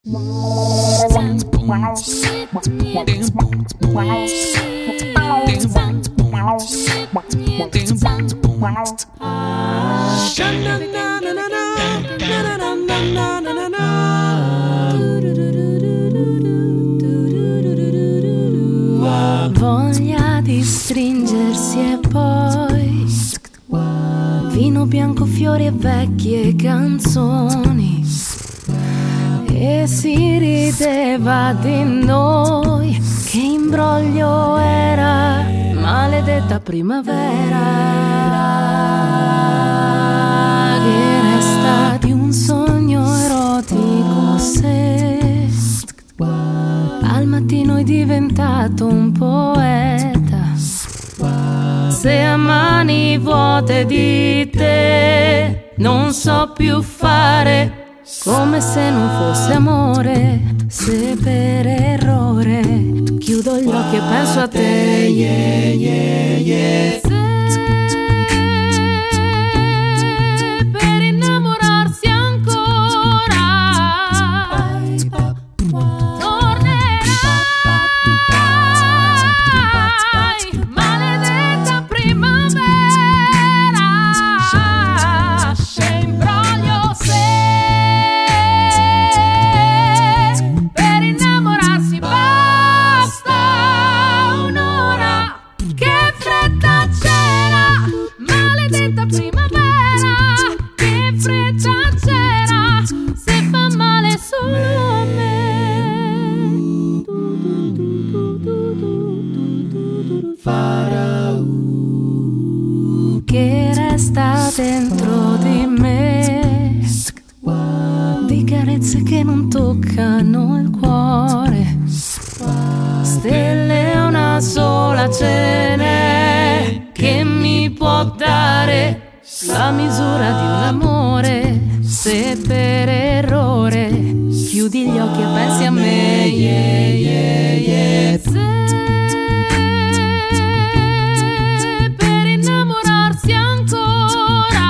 Voglia di stringersi e poi vino bianco, fiori e vecchie canzoni, e si rideva di noi. Che imbroglio era, maledetta primavera, che resta di un sogno erotico se al mattino hai diventato un poeta. Se a mani vuote di te non so più fare, come se non fosse amore. Se per errore chiudo gli occhi e penso a te, yeah, yeah, yeah. Se per innamorarsi ancora tornerai, maledetta primavera, che imbroglio se per innamorarsi basta un'ora. Che fretta c'era, maledetta primavera, che fretta c'era, se fa male solo a me. Che resta dentro di me, di carezze che non toccano il cuore. Stelle una sola ce n'è che mi può dare la misura di un amore. Se per errore chiudi gli occhi e pensi a me, yeah, yeah, yeah. Se per innamorarsi ancora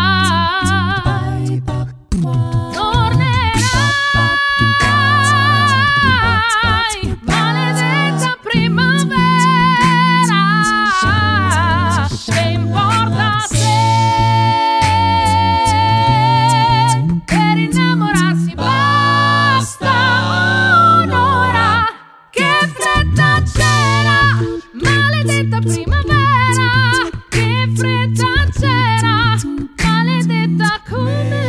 tornerai, maledetta primavera, che importa se per innamorarsi basta un'ora. Che fretta c'era, maledetta primavera, che fretta c'era, maledetta come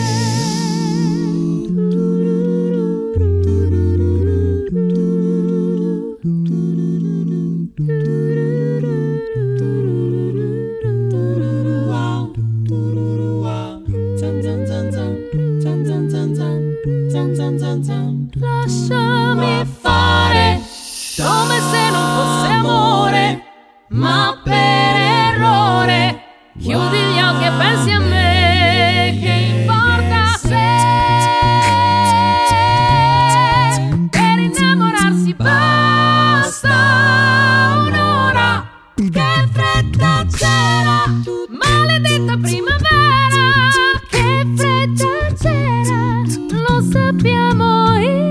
lasciami fare come se non fosse amore, ma per errore chiudi gli occhi e pensi a me. Che importa se per innamorarsi basta un'ora. Che fretta c'era, maledetta primavera, che fretta c'era, lo sappiamo io.